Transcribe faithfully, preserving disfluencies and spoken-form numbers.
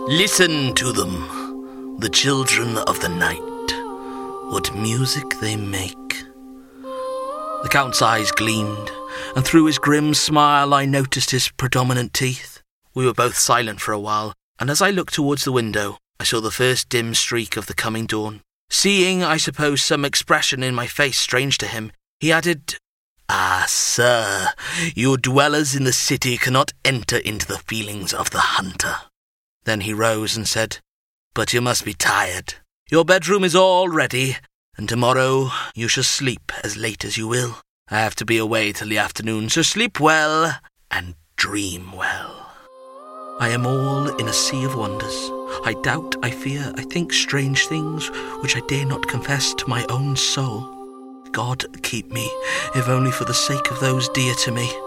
Listen to them, the children of the night. What music they make. The Count's eyes gleamed, and through his grim smile I noticed his predominant teeth. We were both silent for a while, and as I looked towards the window, I saw the first dim streak of the coming dawn. Seeing, I suppose, some expression in my face strange to him, he added, "Ah, sir, you dwellers in the city cannot enter into the feelings of the hunter." Then he rose and said, "But you must be tired. Your bedroom is all ready, and tomorrow you shall sleep as late as you will. I have to be away till the afternoon, so sleep well and dream well." I am all in a sea of wonders. I doubt, I fear, I think strange things which I dare not confess to my own soul. God keep me, if only for the sake of those dear to me.